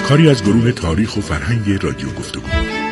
کاری از گروه تاریخ و فرهنگ رادیو گفتگو.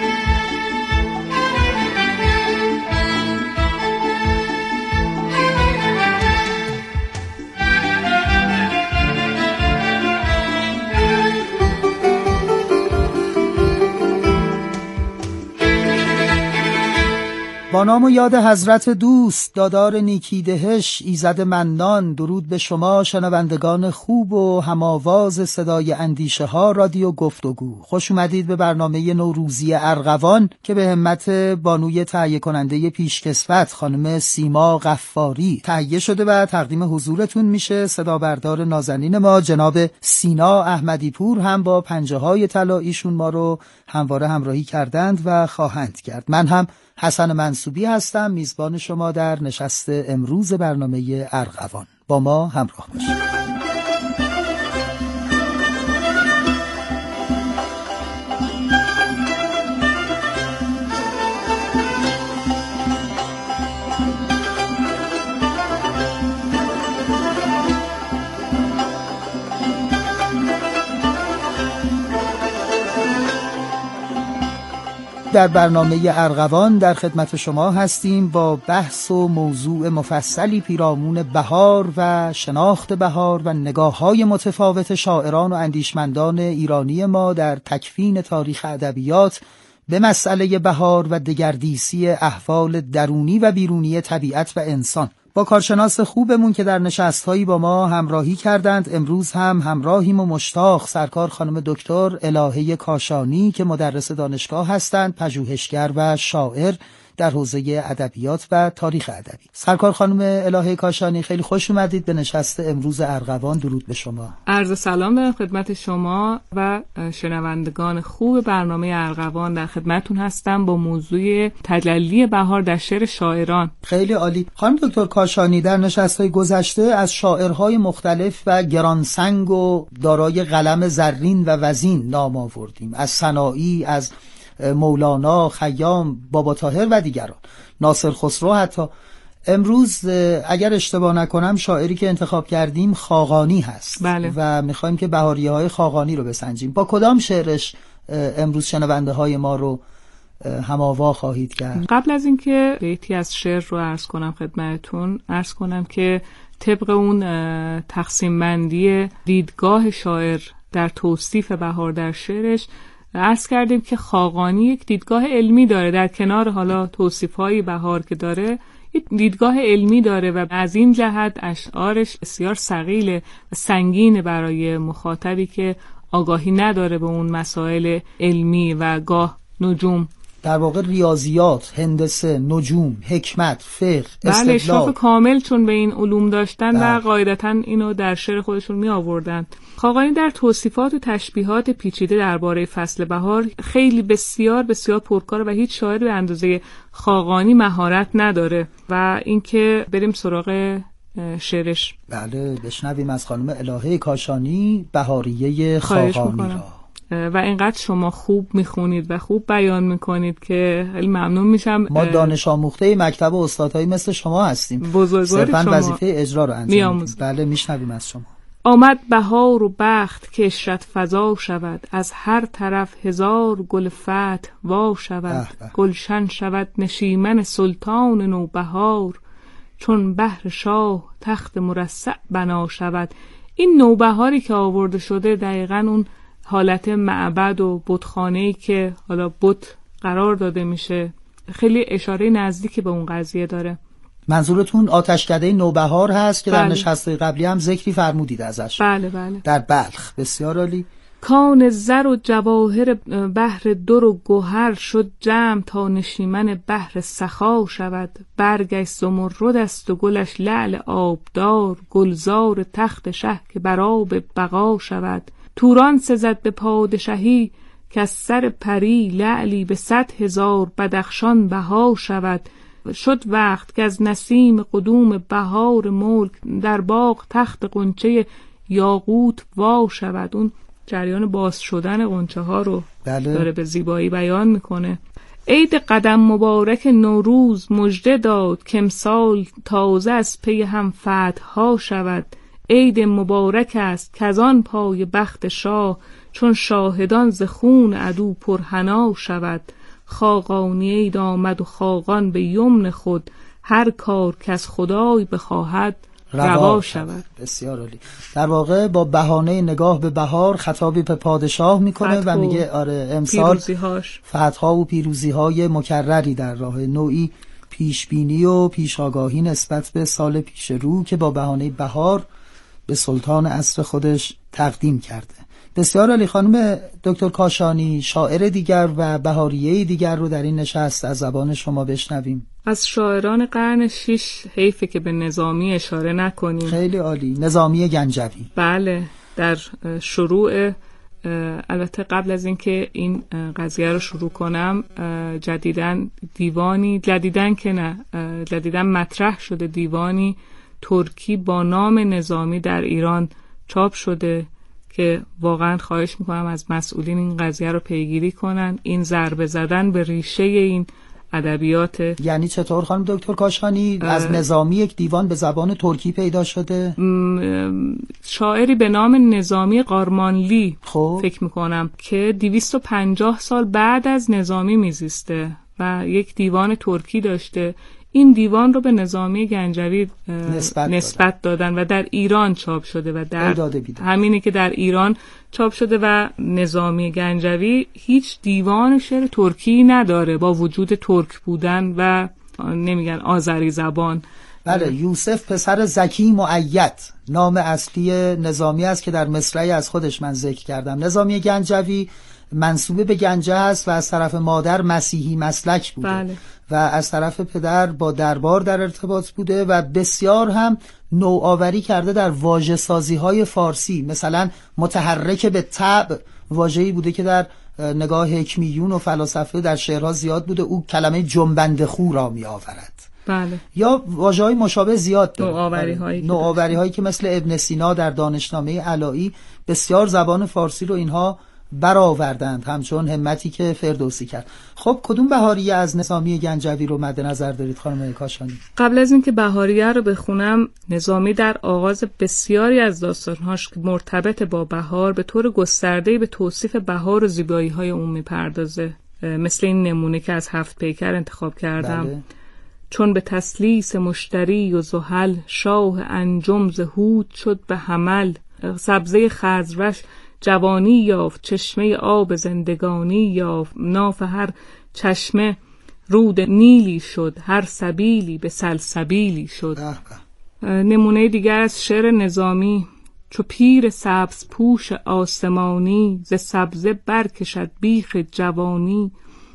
با نام و یاد حضرت دوست دادار نیکی دهش ایزد منان، درود به شما شنوندگان خوب و هماواز صدای اندیشه ها رادیو گفتگو. خوش اومدید به برنامه نوروزی ارغوان که به همت بانوی تهیه کننده پیشکسوت خانم سیما غفاری تهیه شده و تقدیم حضورتون میشه. صدا بردار نازنین ما جناب سینا احمدی پور هم با پنجه های طلاییشون ما رو همواره همراهی کردند و خواهند کرد. من هم حسن منصوبی هستم، میزبان شما در نشست امروز برنامه ارغوان. با ما همراه باشید. در برنامه ارغوان در خدمت شما هستیم با بحث و موضوع مفصلی پیرامون بهار و شناخت بهار و نگاه‌های متفاوت شاعران و اندیشمندان ایرانی ما در تکوین تاریخ ادبیات به مسئله بهار و دگردیسی احوال درونی و بیرونی طبیعت و انسان. با کارشناس خوبمون که در نشست‌هایی با ما همراهی کردند، امروز هم همراهیم و مشتاق سرکار خانم دکتر الهه کاشانی که مدرس دانشگاه هستند، پژوهشگر و شاعر در حوزه ادبیات و تاریخ ادبی. سرکار خانم الهه کاشانی، خیلی خوش اومدید به نشست امروز ارغوان. درود به شما. عرض سلام دارم خدمت شما و شنوندگان خوب برنامه ارغوان. در خدمتتون هستم با موضوع تجلی بهار در شعر شاعران. خیلی عالی. خانم دکتر کاشانی، در نشست‌های گذشته از شاعرهای مختلف و گرانسنگ و دارای قلم زرین و وزین نام آوردیم، از سنایی، از مولانا، خیام، بابا طاهر و دیگران، ناصر خسرو حتی. امروز اگر اشتباه نکنم شاعری که انتخاب کردیم خاقانی هست. بله. و میخوایم که بهاریه‌های خاقانی رو بسنجیم. با کدام شعرش امروز شنونده های ما رو هماوا خواهید کرد؟ قبل از اینکه بیتی از شعر رو عرض کنم خدمتتون، عرض کنم که طبق اون تقسیم بندی دیدگاه شاعر در توصیف بهار در شعرش، عرض کردیم که خاقانی یک دیدگاه علمی داره، در کنار حالا توصیف‌های بهار که داره یک دیدگاه علمی داره و از این جهت اشعارش بسیار ثقیله و سنگینه برای مخاطبی که آگاهی نداره به اون مسائل علمی و گاه نجوم، در واقع ریاضیات، هندسه، نجوم، حکمت، فقه، استدلال. بله، اشراف کامل چون به این علوم داشتن و قاعدتاً اینو در شعر خودشون می آوردن. خاقانی در توصیفات و تشبیهات پیچیده درباره فصل بهار خیلی بسیار بسیار پرکار و هیچ شاعر به اندازه خاقانی مهارت نداره. و اینکه بریم سراغ شعرش. بله، بشنویم از خانم الهه کاشانی بهاریه خاقانی را. و اینقدر شما خوب میخونید و خوب بیان میکنید که خیلی ممنون میشم. ما دانش آموخته مکتب و استادهای مثل شما هستیم، بزرگوار شما، صرفاً وظیفه اجرا رو انجام میدیم. بله، میشنویم از شما. آمد بهار و بخت که اشرت فضا شود، از هر طرف هزار گل فتح وا شود. گلشن شود نشیمن سلطان نوبهار، چون بهر شاه تخت مرصع بنا شود. این نوبهاری که آورده شده دقیقاً اون حالت معبد و بتخانه‌ای که حالا بت قرار داده میشه، خیلی اشاره نزدیکی به اون قضیه داره. منظورتون آتشکده نوبهار هست که بله. در نشست قبلی هم ذکری فرمودید ازش. بله بله. در بلخ. بسیار عالی. کان زر و جواهر بحر در و گوهر، شد جمع تا نشیمن بحر سخا شود. برگش زمرد است و گلش لعل آبدار، گلزار تخت شه که بر آب بقا شود. توران سزد به پادشاهی که از سر پری، لعلی به 100,000 بدخشان بها شود. شد وقت که از نسیم قدوم بهار ملک، در باغ تخت غنچه یاقوت وا شود. اون جریان باز شدن غنچه ها رو داره به زیبایی بیان میکنه. عید قدم مبارک نوروز مژده داد، که امسال تازه از پی هم فتح ها شود. عید مبارک است کزان پای بخت شاه، چون شاهدان ز خون عدو پرحنا شود. خاقانی عید آمد و خاقان به یمن خود، هر کار که از خدای بخواهد روا شود. بسیار عالی. در واقع با بهانه نگاه به بهار خطابی به پادشاه میکنه و میگه آره امسال فتح‌ها و پیروزی‌های مکرری در راه، نوعی پیشبینی و پیشاگاهی نسبت به سال پیش رو که با بهانه بهار به سلطان عصر خودش تقدیم کرده. بسیار عالی. خانم دکتر کاشانی، شاعر دیگر و بهاریه دیگر رو در این نشست از زبان شما بشنویم. از شاعران قرن 6 حیفه که به نظامی اشاره نکنیم. خیلی عالی. نظامی گنجوی. بله، در شروع، البته قبل از اینکه این قضیه رو شروع کنم، جدیدن مطرح شده دیوانی ترکی با نام نظامی در ایران چاپ شده که واقعا خواهش میکنم از مسئولین این قضیه رو پیگیری کنن. این ضربه زدن به ریشه این ادبیات. یعنی چطور خانم دکتر کاشانی از نظامی یک دیوان به زبان ترکی پیدا شده؟ شاعری به نام نظامی قارمانلی فکر میکنم که 250 سال بعد از نظامی میزیسته و یک دیوان ترکی داشته. این دیوان رو به نظامی گنجوی نسبت دادن و در ایران چاپ شده و در همینی که در ایران چاپ شده و نظامی گنجوی هیچ دیوان شعر ترکی نداره با وجود ترک بودن و نمیگن آذری زبان. بله، یوسف پسر زکی مؤید نام اصلی نظامی است که در مصرعی از خودش من ذکر کردم. نظامی گنجوی منسوب به گنجه است و از طرف مادر مسیحی مسلک بوده. بله. و از طرف پدر با دربار در ارتباط بوده و بسیار هم نوآوری کرده در واژه سازی های فارسی. مثلا متحرک به طبع واژه‌ای بوده که در نگاه حکمیون و فلاسفه در شعرها زیاد بوده، او کلمه جنبنده خو را می آورد. بله. یا واژه‌های مشابه زیاد داره. نوآوری هایی که مثل ابن سینا در دانشنامه علایی بسیار زبان فارسی رو اینها برآوردند، همچون همتی که فردوسی کرد. خب کدوم بهاریه از نظامی گنجوی رو مد نظر دارید خانم کاشانی؟ قبل از اینکه بهاریه رو بخونم، نظامی در آغاز بسیاری از داستانهاش که مرتبط با بهار به طور گسترده‌ای به توصیف بهار و زیبایی‌های اون میپردازه. مثل این نمونه که از هفت پیکر انتخاب کردم. بله. چون به تسلیس مشتری و زحل، شاه انجم ز هود شد به حمل. سبزه خضروش جوانی یافت، چشمه آب زندگانی یافت. ناف هر چشمه رود نیلی شد، هر سبیلی به سلسبیلی شد. نمونه دیگر از شعر نظامی: چو پیر سبز پوش آسمانی، ز سبزه برکشد بیخ جوانی.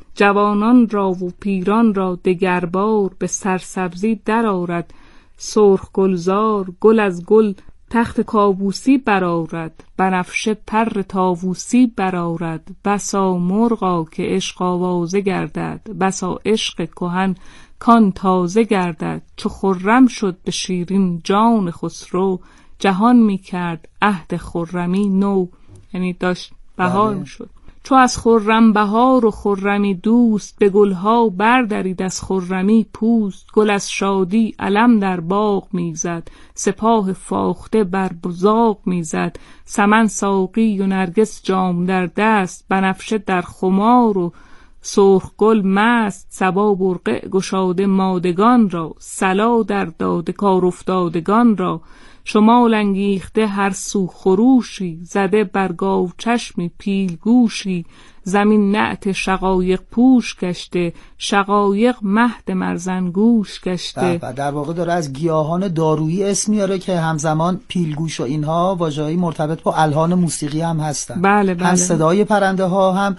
جوانان را و پیران را دگربار، به سرسبزی در آرد سرخ گلزار. گل از گل تخت کابوسی برآرد، بنفشه پر طاووسی برآرد. بسا مرغا که عشق آوازه گردد، بسا عشق کهن کان تازه گردد. چو خرم شد به شیرین جان خسرو، جهان می کرد عهد خرمی نو. یعنی داشت بهار می شد. چو از خرم بهار و خرمی دوست، به گلها بردرید از خرمی پوست. گل از شادی علم در باغ میزد، سپاه فاخته بر بزاغ میزد. سمن ساقی و نرگس جام در دست، بنفشه در خمار و سرخ گل مست. صبا برقع گشاده مادگان را، صلا در داده کار افتادگان را. شمال انگیخته هر سو خروشی، زده بر گاو چشمی پیل گوشی. زمین نعت شقایق پوش گشته، شقایق مهد مرزنگوش گشته. در واقع داره از گیاهان دارویی اسم میاره که همزمان پیلگوش و اینها واژه‌ای مرتبط با الحان موسیقی هم هستن. بله بله. هم صدای پرنده ها هم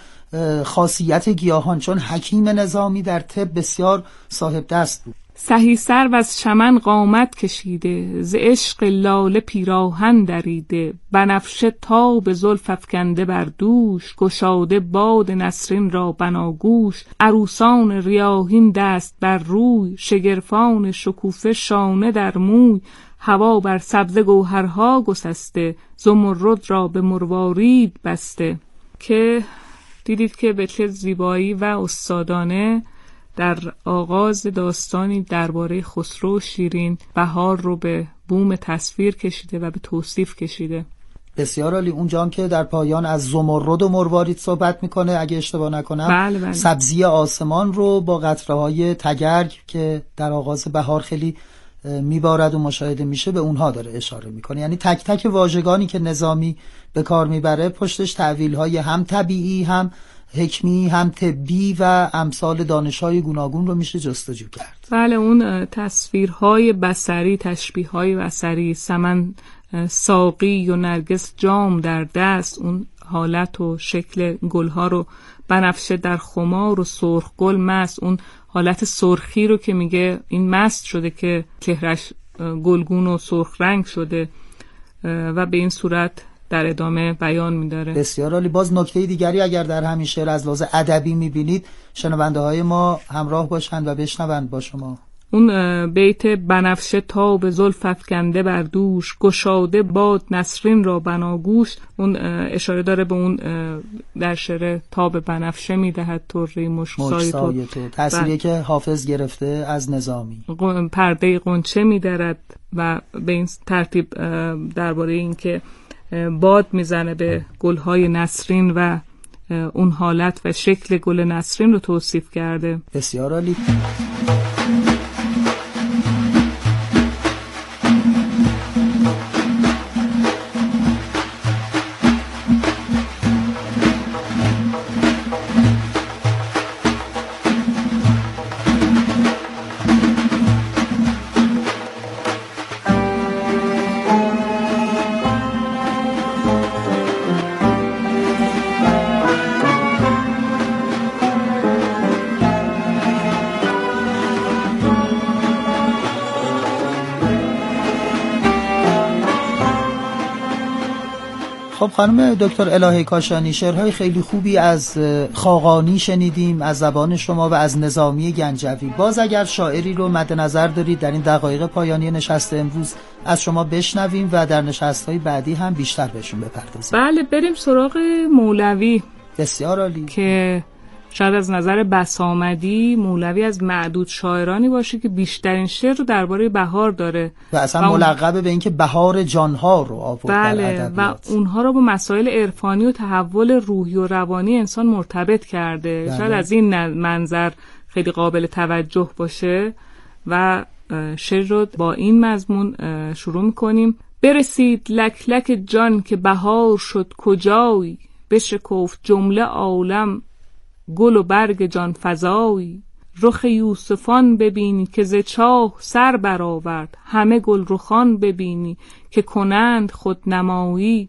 خاصیت گیاهان، چون حکیم نظامی در طب بسیار صاحب دست بود. سهی سر و از چمن قامت کشیده، ز عشق لاله پیراهن دریده. بنفشه تاب زلف افکنده بر دوش، گشاده باد نسرین را بناگوش. عروسان ریاحین دست بر روی، شگرفان شکوفه شانه در موی. هوا بر سبزه گوهرها گسسته، زمرد را به مروارید بسته. که دیدید که به چه زیبایی و استادانه در آغاز داستانی درباره خسرو و شیرین بهار رو به بوم تصویر کشیده و به توصیف کشیده. بسیار عالی. اونجا که در پایان از زمرد و مروارید صحبت میکنه اگه اشتباه نکنم. بله. سبزی آسمان رو با قطره‌های تگرگ که در آغاز بهار خیلی میبارد و مشاهده میشه به اونها داره اشاره میکنه. یعنی تک تک واژگانی که نظامی به کار میبره پشتش تعویل‌های هم طبیعی، هم حکمی، هم طبی و امثال دانش‌های گوناگون رو میشه جستجو کرد. بله، اون تصویرهای بصری، تشبیه‌های بصری، سمن ساقی و نرگس جام در دست، اون حالت و شکل گلها رو، بنفشه در خمار و سرخ گل مست، اون حالت سرخی رو که میگه این مست شده که چهرش گلگون و سرخ رنگ شده و به این صورت در ادامه بیان می‌داره. بسیار عالی. باز نکته دیگری اگر در همین شعر از لحاظ ادبی می‌بینید شنونده های ما همراه باشند و بشنوند با شما. اون بیت بنفشه تا به زلف افکنده بر دوش، گشاده باد نسرین را بناگوش، اون اشاره داره به اون در شعر تا به بنفشه میدهد طره مشکسای تو، تأثیری که حافظ گرفته از نظامی. پرده غنچه میدرد و به این ترتیب درباره این که باد میزنه به گلهای نسرین و اون حالت و شکل گل نسرین رو توصیف کرده. بسیار عالی. خب خانم دکتر الهه کاشانی، شعرهای خیلی خوبی از خاقانی شنیدیم از زبان شما و از نظامی گنجوی. باز اگر شاعری رو مد نظر دارید در این دقایق پایانی نشست امروز از شما بشنویم و در نشست‌های بعدی هم بیشتر بهشون بپردازیم. بله، بریم سراغ مولوی. بسیار عالی. که شاید از نظر بسامدی مولوی از معدود شاعرانی باشه که بیشترین شعر رو درباره بهار داره و اصلا ملقب به این که بهار جانها رو آورد. بله، و اونها رو با مسائل عرفانی و تحول روحی و روانی انسان مرتبط کرده. بله. شاید از این منظر خیلی قابل توجه باشه و شعر رو با این مضمون شروع میکنیم. برسید لک لک جان که بهار شد کجایی، بشکفت جمله عالم گل و برگ جان فزایی، رخ یوسفان ببینی که ز چاه سر برآورد، همه گل رخان ببینی که کنند خود نمایی،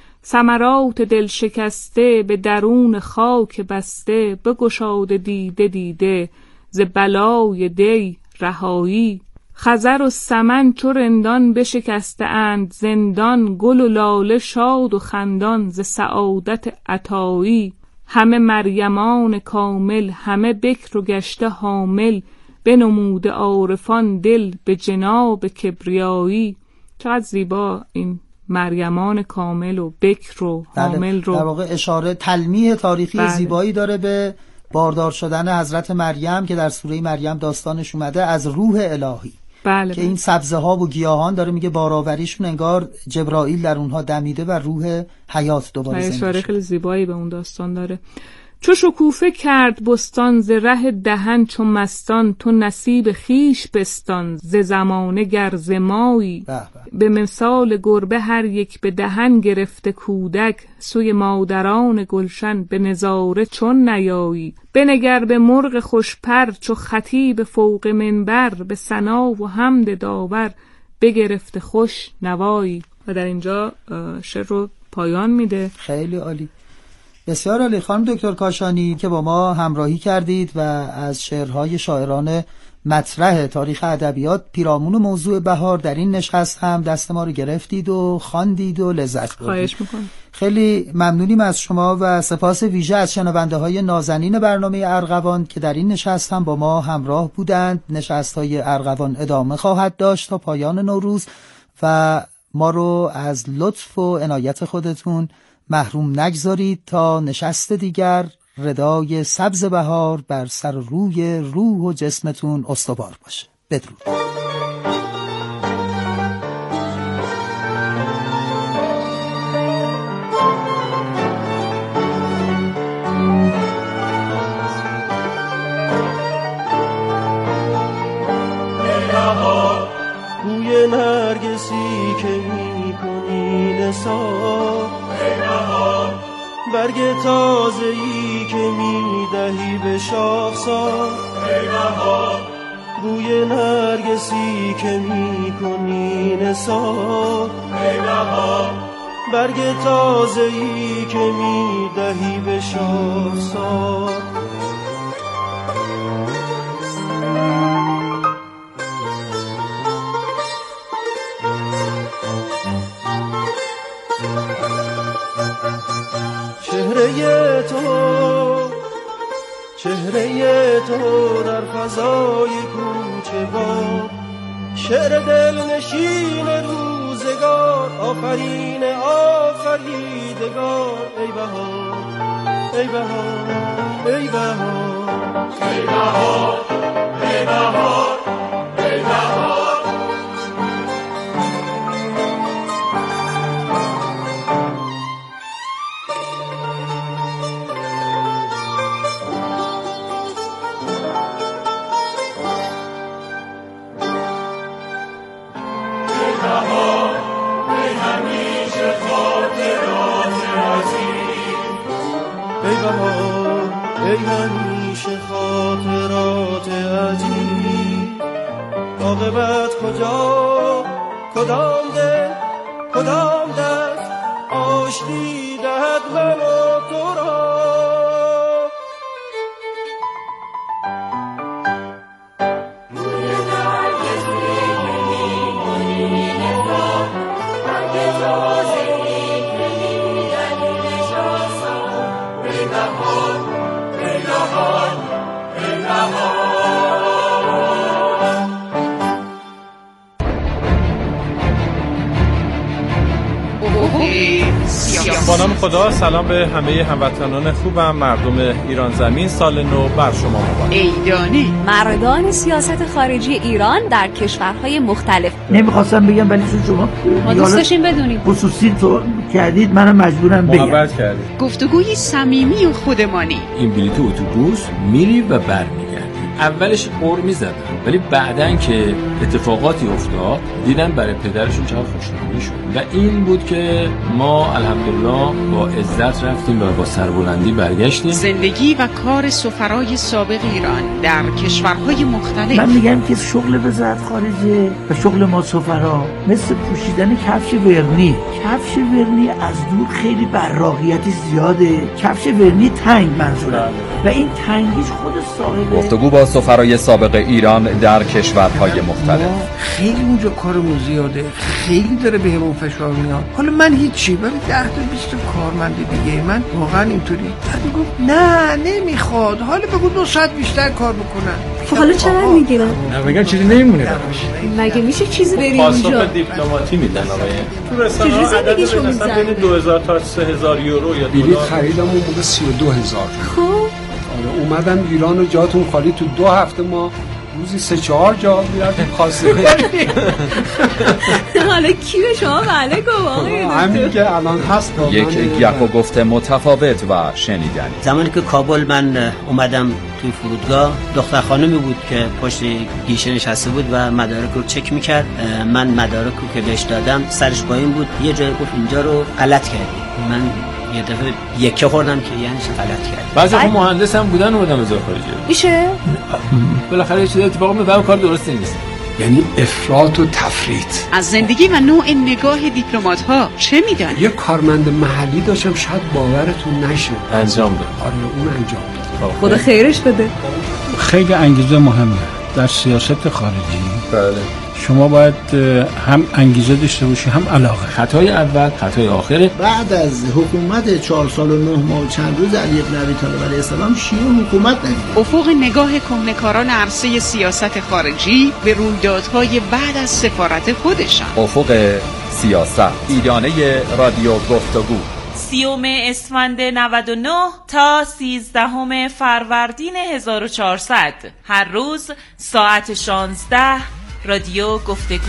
ثمرات دل شکسته به درون خاک بسته، بگشاده دیده دیده ز بلای دی رهایی، خزر و سمن چو رندان بشکسته اند زندان، گل و لاله شاد و خندان ز سعادت عطایی، همه مریمان کامل همه بکر و گشته حامل، بنموده عارفان دل به جناب کبریایی. چقدر زیبا این مریمان کامل و بکر و حامل رو در واقع اشاره تلمیح تاریخی بله. زیبایی داره به باردار شدن حضرت مریم که در سوره مریم داستانش اومده از روح الهی. بله که این سبزه ها و گیاهان داره میگه بارآوریشون انگار جبرائیل در اونها دمیده و روح حیات دوباره زنده شده. اشاره خیلی زیبایی به اون داستان داره. چو شکوفه کرد بستان ز ره دهن چو مستان، تو نصیب خیش بستان ز زمانه گر ز مایی، به مثال گربه هر یک به دهن گرفته کودک، سوی مادران گلشن به نظاره چون نیایی، بنگر به مرغ خوشپر چو خطیب فوق منبر، به ثنا و حمد داور بگرفته خوش نوایی. و در اینجا شعر رو پایان میده. خیلی عالی. بسیار عالی. خانم دکتر کاشانی که با ما همراهی کردید و از شعرهای شاعران مطرح تاریخ ادبیات پیرامون موضوع بهار در این نشست هم دست ما رو گرفتید و خواندید و لذت بردید. خواهش میکنم. خیلی ممنونیم از شما و سپاس ویژه از شنونده های نازنین برنامه ارغوان که در این نشست هم با ما همراه بودند. نشست های ارغوان ادامه خواهد داشت تا پایان نوروز و ما رو از لطف و عنایت خودتون محروم نگذارید تا نشست دیگر ردای سبز بهار بر سر روی روح و جسمتون استوار باشه. بدرود. نثار. ای بهار برگ تازه‌ای که می‌دهی به شاخسار. ای بهار بوی نرگسی که می‌کنی نثار. ای بهار برگ تازه‌ای که می‌دهی به شاخسار. چهره تو در فضای کوچه بار، شعر دل نشین روزگار، آفرین آفریدگار. ای بهار ای بهار ای بهار ای بهار ای بهار ای بهار. ای همیشه خاطرات عزیز، عاقبت کجا؟ کدام دل کدام دست آشتی دهد من و تو را؟ با نام خدا، سلام به همه هموطنان خوبم. مردم ایران زمین، سال نو بر شما مبارک. ایدانی مردان سیاست خارجی ایران در کشورهای مختلف. نمیخواستم بگم ولی شما ما دوست داشتیم بدونیم. خصوصی تو کردید، منم مجبورم بگم. محبت کردید. گفتگوی صمیمی و خودمانی. این بلیط اتوبوس میری و برمیگردی. اولش قر میزدن ولی بعدن که اتفاقاتی افتاد دیدن برای پدرشون چقدر خوشحالی شد و این بود که ما الحمدلله با عزت رفتیم و با سربلندی برگشتیم. زندگی و کار سفرای سابق ایران در کشورهای مختلف. من میگم که شغل وزارت خارجه و شغل ما سفرا مثل پوشیدن کفش ورنی. کفش ورنی از دور خیلی براقیتی زیاده، کفش ورنی تنگ منظوره و این تنگیش خود صاحب. گفتگو با سفرای سابق ایران در کشورهای مختلف. خیلی اونجا کارمون زیاده، خیلی داره بهمون فشار میاد. حالا من هیچی، ولی 10 تا 20 تا کارمند دیگه من واقعا اینطوری. بعد گفت نه نمیخواد، حالا بگو 2 ساعت بیشتر کار بکنن. حالا چقدر میگیرن؟ میگن چیزی نمیمونه. مگه میشه چیزی بریم اونجا؟ پاسخ دیپلماتی میدن آقای. تو رسانه‌ها عدد مثلا بین 2000 تا 3000 یورو یا بلیط خریدم اون موقع 32000. خب اومدم ایران و جاتون خالی. تو 2 هفته ما روزی 3-4 جا میرفتیم خواسته کنیم. حالا کی به شما بله گفت؟ همین که الان هست. یک یک و گفته متفاوت و شنیدنی. زمانی که کابل من اومدم توی فرودگاه، دختر خانمی بود که پشت گیشه نشسته بود و مدارک رو چک میکرد. من مدارک رو که بهش دادم سرش با این بود، یه جای گفت اینجا رو غلط کردی. من یه دفعه یکه خوردم که یعنی چه غلط کردی. بعضی خب مهندس هم بودن اومدن وزارت خارجه. میشه؟ بالاخره یه چیزی اتفاق میفته، کار درست نیست. یعنی افراط و تفریط. از زندگی و نوع نگاه دیپلمات ها چه میدونی؟ یه کارمند محلی داشتم، شاید باورتون نشه، انجام داد. آره اون انجام داد. خدا خیرش بده. خیلی انگیزه مهمه در سیاست خارجی. بله. شما باید هم انگیزه داشته باشی هم علاقه. خطای اول، خطای آخره. بعد از حکومت 4 سال و 9 ماه و چند روز علی بن ابی طالب علیه السلام شیعه حکومت ندید. افق نگاه کهنه‌کاران عرصه سیاست خارجی به رویدادهای بعد از سفارت خودشان. افق سیاست. ایدانه رادیو گفتگو. 30 اسفند 99 تا 13 فروردین 1400. هر روز ساعت 16 رادیو گفتگو.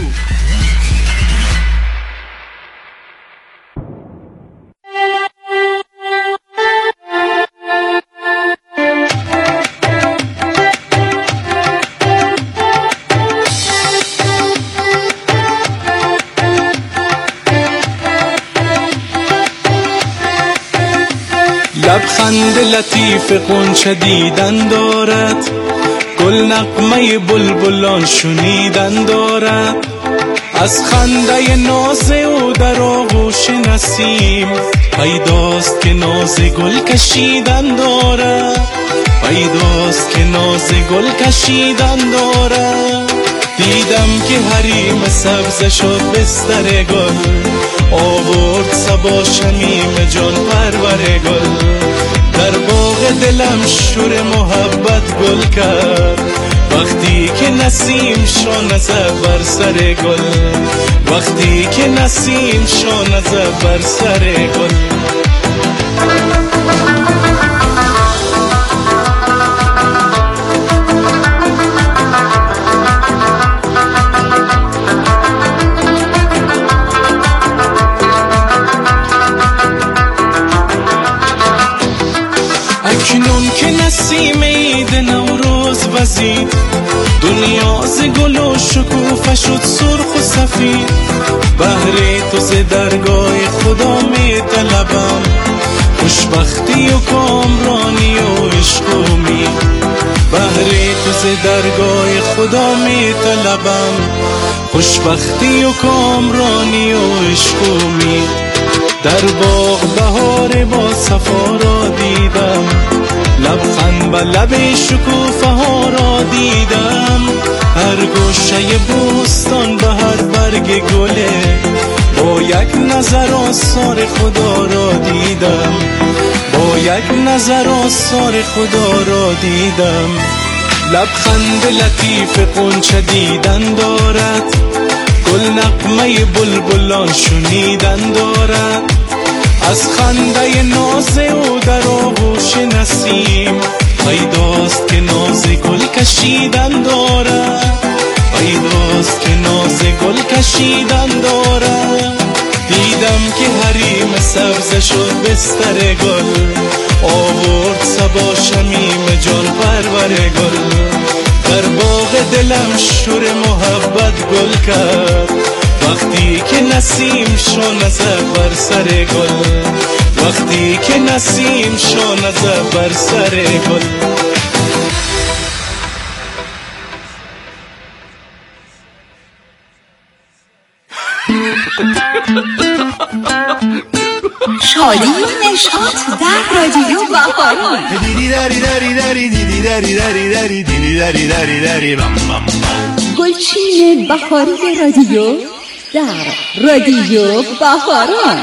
خند لطیف غنچه دیدن دارد، گل نغمه بلبلان شنیدن دارد. از خنده ناز او در آغوش نسیم پیداست که ناز گل کشیدن دارد، پیداست که ناز گل کشیدن دارد. دیدم که حریم سبز شد بستر گل، آورد صبا شمیم جان پرور گل. در باغ دلم شور محبت گل کرد، وقتی که نسیم شانه زد بر سر گل، وقتی که نسیم شانه زد بر سر گل. اکنون که نسیم عید نوروز وزید، دنیا ز گل و شکوفه شد سرخ و سفید. بهر تو ز درگاه خدا می طلبم، خوشبختی و کامرانی و عشق و امید. بهر تو ز درگاه خدا می طلبم، خوشبختی و کامرانی و عشق و امید. در باغ بهار با صفا را دیدم، لبخند به لب شکوفه ها را دیدم. هر گوشه بوستان به هر برگ گله، با یک نظر آثار خدا را دیدم، با یک نظر آثار خدا را دیدم. لبخند لطیف غنچه دیدن دارد، گل نغمه بلبلان شنیدن دارد. از خنده ناز او در آغوش نسیم پیداست که ناز گل کشیدن دارد، پیداست که ناز گل کشیدن دارد. دیدم که حریم سبز شد بستر گل، آورد صبا شمیم جان پرور گل. در باغ دلم شور محبت گل کرد، وقتی که نسیم شانه زد بر سر گل، وقتی که نسیم شانه زد بر سر گل. شادی و نشاط در رادیو بهاران. گلچین بهاری رادیو در رادیو بهاران.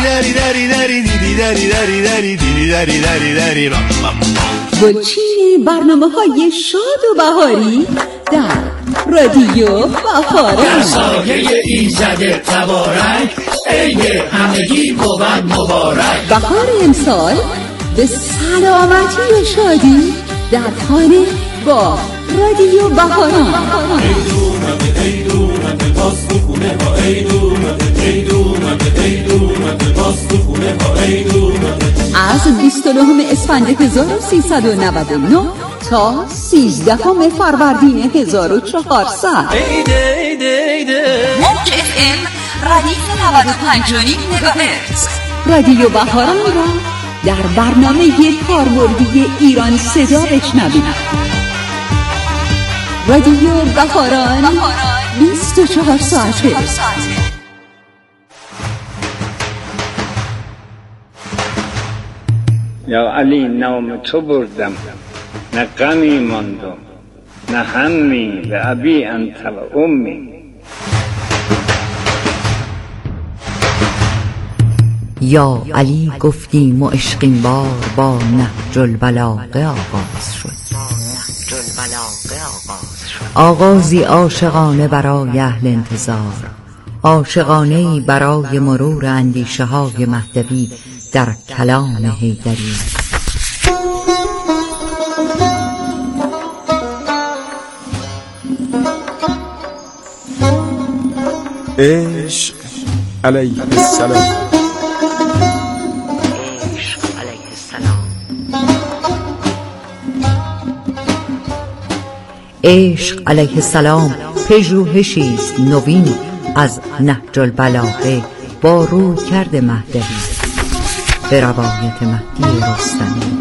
گلچین برنامه‌های شاد و بهاری در رادیو بهاران. سایه ایزد تبارک، عید همگی بود مبارک. بهار امسال به سلامتی و شادی در خانه با رادیو بهاران. از 29 اسفند 1399 تا 13 فروردین 1400 موج FM ردیف 95.9 مگاهرتز رادیو بهاران را در برنامه کاربردی ایران صدا بشنوید. رادیو بهاران 24 ساعته. یا علی نام تو بردم، نه غمی ماندم، نه همی به ابی انت و امی. یا علی گفتیم و عشقین بار با نهج البلاغه آغاز شد. آغازی عاشقانه برای اهل انتظار، عاشقانه‌ای برای مرور اندیشه های مهدوی در کلام حیدری. عشق علیه السلام. عشق علیه السلام پژوهشی است نوین از نهج البلاغه با رویکرد مهدوی. به روایت مهدی رستمی.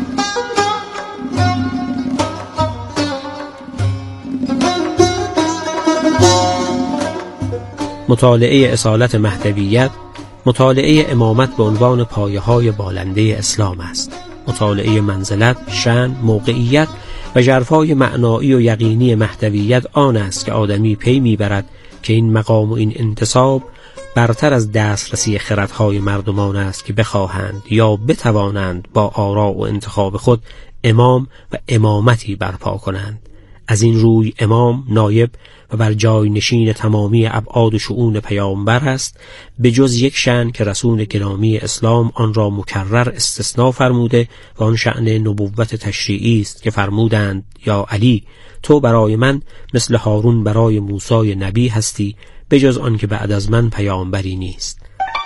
مطالعه اصالت مهدویت مطالعه امامت به عنوان پایه‌های بالنده اسلام است. مطالعه منزلت، شأن، موقعیت و ژرفای معنایی و یقینی مهدویت آن است که آدمی پی میبرد که این مقام و این انتساب برتر از دسترسی خردهای مردمان است که بخواهند یا بتوانند با آراء و انتخاب خود امام و امامتی برپا کنند. از این روی امام نایب و بر جای نشین تمامی ابعاد و شؤون پیامبر است، به جز یک شأن که رسول گرامی اسلام آن را مکرر استثناء فرموده و آن شأن نبوت تشریعی است که فرمودند یا علی تو برای من مثل هارون برای موسی نبی هستی، به جز آن که بعد از من پیامبری نیست.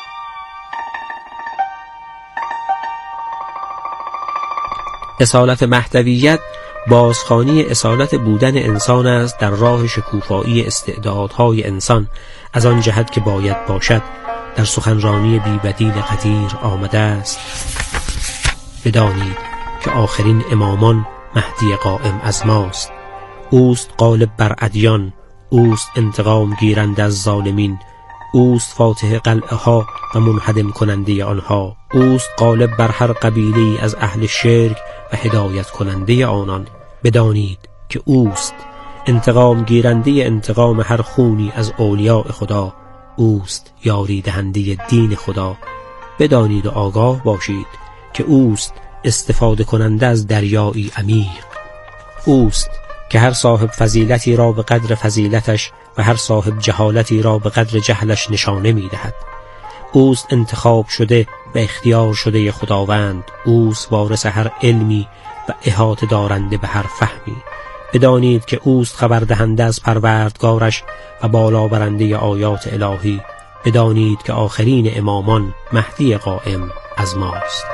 اصالت مهدویت بازخوانی اصالت بودن انسان است در راه شکوفایی استعدادهای انسان، از آن جهت که باید باشد. در سخنرانی بی‌بدیل قدیر آمده است: بدانید که آخرین امامان مهدی قائم از ماست. اوست غالب بر ادیان، اوست انتقام گیرنده از ظالمین، اوست فاتح قلعه ها و منهدم کننده آنها، اوست غالب بر هر قبیله از اهل شرک و هدایت کننده آنان. بدانید که اوست انتقام گیرنده انتقام هر خونی از اولیاء خدا، اوست یاری دهنده دین خدا. بدانید و آگاه باشید که اوست استفاده کننده از دریایی عمیق. اوست که هر صاحب فضیلتی را به قدر فضیلتش و هر صاحب جهالتی را به قدر جهلش نشانه می دهد. اوست انتخاب شده و اختیار شده خداوند، اوست وارث هر علمی و احاطه دارنده به هر فهمی. بدانید که اوست خبر دهنده از پروردگارش و بالا برنده آیات الهی. بدانید که آخرین امامان مهدی قائم از ماست.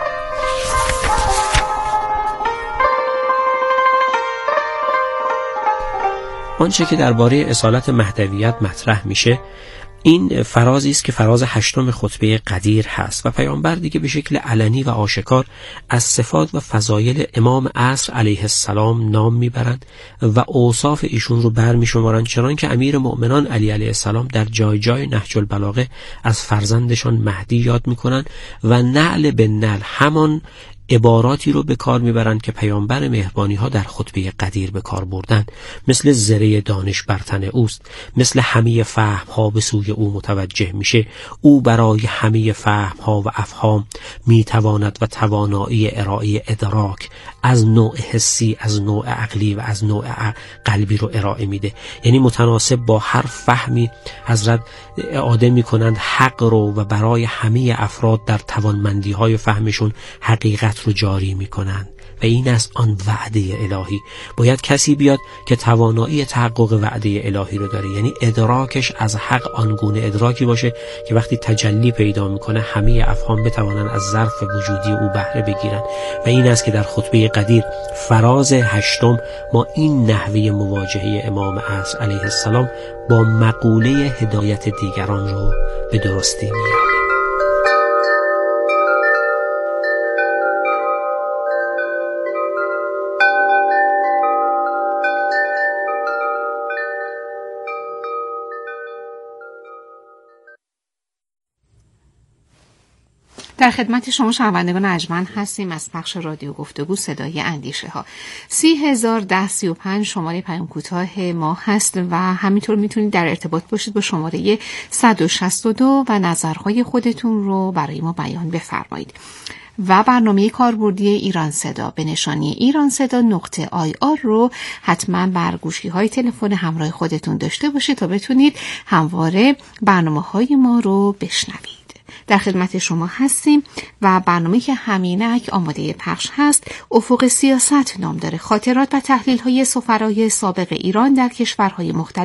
آنچه که درباره اصالت مهدویت مطرح میشه این فرازی است که فراز 8 خطبه قدیر هست و پیامبر دیگه به شکل علنی و آشکار از صفات و فضایل امام عصر علیه السلام نام میبرند و اوصاف ایشون رو برمیشمارند، چنان که امیر مؤمنان علی علیه السلام در جای جای نهج البلاغه از فرزندشان مهدی یاد میکنن و نعل به نعل همان عباراتی رو به کار میبرند که پیامبر مهربانی ها در خطبه قدیر به کار بردن. مثل زره دانش بر تن اوست، مثل همه فهم ها به سوی او متوجه میشه، او برای همه فهم ها و افهام میتواند و توانایی ارائه ادراک از نوع حسی، از نوع عقلی و از نوع قلبی رو ارائه میده. یعنی متناسب با هر فهمی حضرت اعاده میکنند حق رو و برای همه افراد در توانمندی های فهمشون حقیقت رو جاری میکنند و این است آن وعده الهی. باید کسی بیاد که توانایی تحقق وعده الهی رو داره، یعنی ادراکش از حق آنگونه ادراکی باشه که وقتی تجلی پیدا میکنه همه افهام بتوانن از ظرف وجودی او بهره بگیرن و این است که در خطبه قدیر فراز 8 ما این نحوه مواجهه امام عصر علیه السلام با مقوله هدایت دیگران رو به درستی میاریم. در خدمت شما شنوندگان ارجمند هستیم از پخش رادیو گفتگو صدای اندیشه ها. 301035 شماره پیام کوتاه ما هست و همینطور میتونید در ارتباط باشید با شماره 162 و نظرهای خودتون رو برای ما بیان بفرمایید. و برنامه کاربردی ایران صدا به نشانی ایرانصدا.ir رو حتما بر گوشی‌های تلفن همراه خودتون داشته باشید تا بتونید همواره برنامه‌های ما رو بشنوید. در خدمت شما هستیم و برنامه که همینک آماده پخش هست افق سیاست نام داره. خاطرات و تحلیل‌های سفرای سابق ایران در کشورهای مختلف